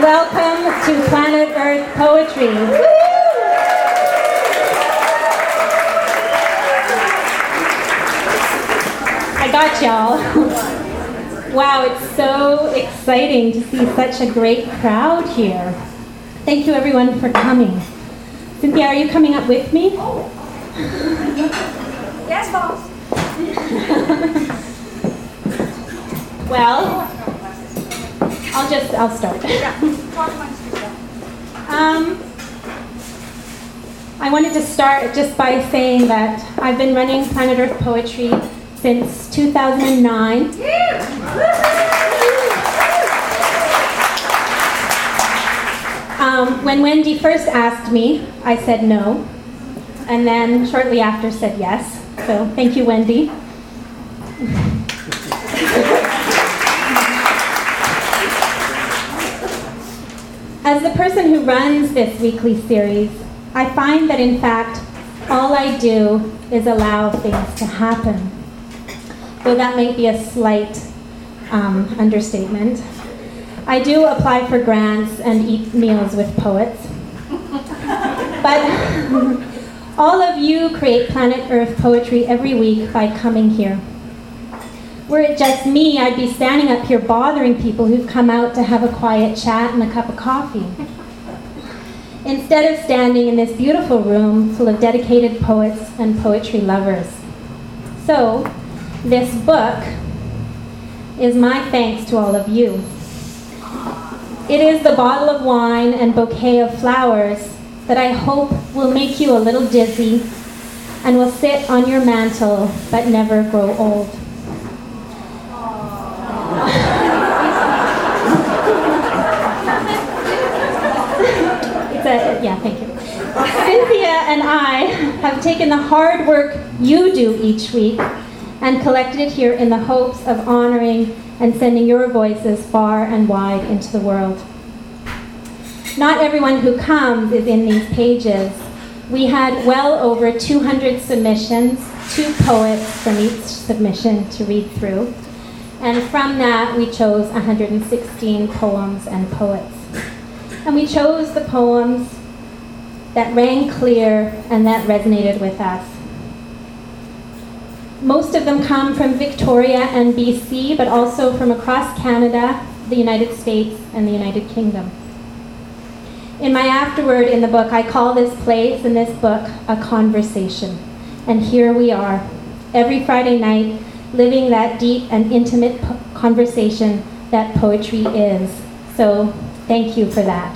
welcome to Planet Earth Poetry. I got y'all. Wow, it's so exciting to see such a great crowd here. Thank you everyone for coming. Cynthia, are you coming up with me? Yes, boss. Well, I'll start. I wanted to start just by saying that I've been running Planet Earth Poetry since 2009. When Wendy first asked me, I said no, and then shortly after said yes. So thank you, Wendy. As the person who runs this weekly series, I find that in fact, all I do is allow things to happen. Though that may be a slight understatement. I do apply for grants and eat meals with poets. But all of you create Planet Earth Poetry every week by coming here. Were it just me, I'd be standing up here bothering people who've come out to have a quiet chat and a cup of coffee. Instead of standing in this beautiful room full of dedicated poets and poetry lovers. So, this book is my thanks to all of you. It is the bottle of wine and bouquet of flowers that I hope will make you a little dizzy and will sit on your mantle but never grow old. Yeah, thank you. Cynthia and I have taken the hard work you do each week and collected it here in the hopes of honoring and sending your voices far and wide into the world. Not everyone who comes is in these pages. We had well over 200 submissions, 2 poets from each submission to read through. And from that, we chose 116 poems and poets. And we chose the poems that rang clear and that resonated with us. Most of them come from Victoria and BC, but also from across Canada, the United States, and the United Kingdom. In my afterword in the book, I call this place and this book a conversation. And here we are, every Friday night, living that deep and intimate conversation that poetry is. So, thank you for that.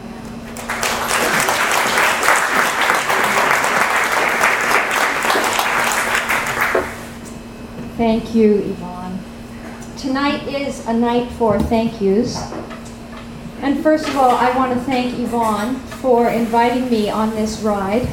Thank you, Yvonne. Tonight is a night for thank yous. And first of all, I want to thank Yvonne for inviting me on this ride.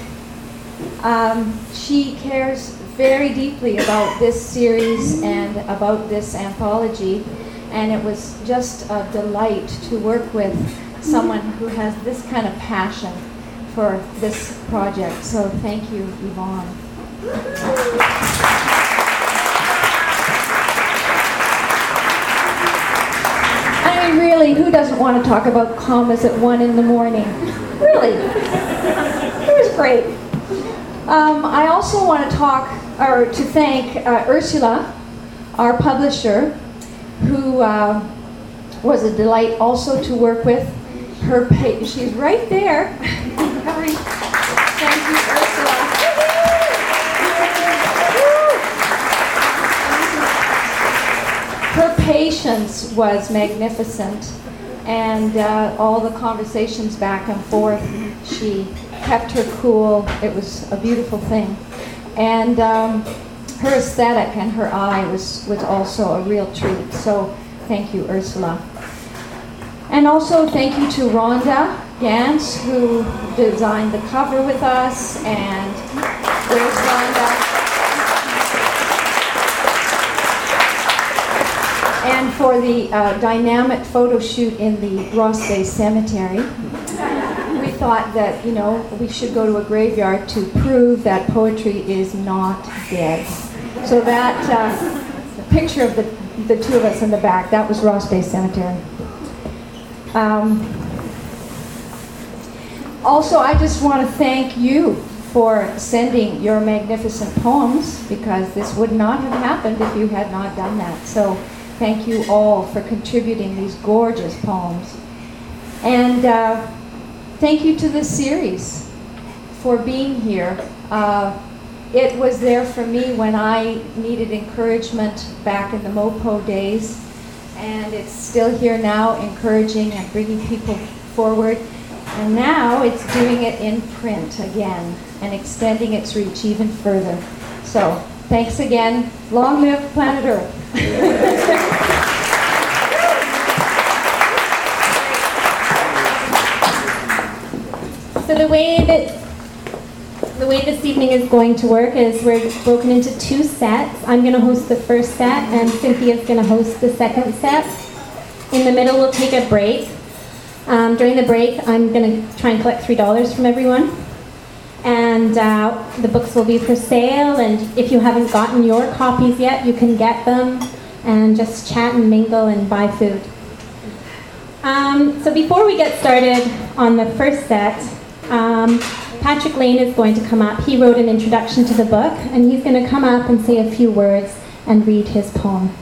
She cares very deeply about this series and about this anthology, and it was just a delight to work with someone who has this kind of passion for this project. So thank you, Yvonne. I mean, really, who doesn't want to talk about commas at 1 in the morning? Really, it was great. I also want to thank Ursula, our publisher, who was a delight also to work with. She's right there. Thank you, Ursula. Her patience was magnificent, and all the conversations back and forth, she kept her cool. It was a beautiful thing. And her aesthetic and her eye was also a real treat. So thank you, Ursula. And also thank you to Rhonda Gantz, who designed the cover with us. And there's Rhonda. And for the dynamic photo shoot in the Ross Bay Cemetery. We thought that, we should go to a graveyard to prove that poetry is not dead. So that picture of the two of us in the back, that was Ross Bay Cemetery. Also, I just want to thank you for sending your magnificent poems, because this would not have happened if you had not done that. So thank you all for contributing these gorgeous poems. And thank you to the series for being here. It was there for me when I needed encouragement back in the MoPo days, and it's still here now, encouraging and bringing people forward. And now it's doing it in print again and extending its reach even further. So thanks again. Long live planet Earth. So the way this evening is going to work is we're broken into 2 sets. I'm going to host the first set, and Cynthia's going to host the second set. In the middle, we'll take a break. During the break, I'm going to try and collect $3 from everyone. And the books will be for sale, and if you haven't gotten your copies yet, you can get them and just chat and mingle and buy food. So before we get started on the first set, Patrick Lane is going to come up. He wrote an introduction to the book, and he's going to come up and say a few words and read his poem.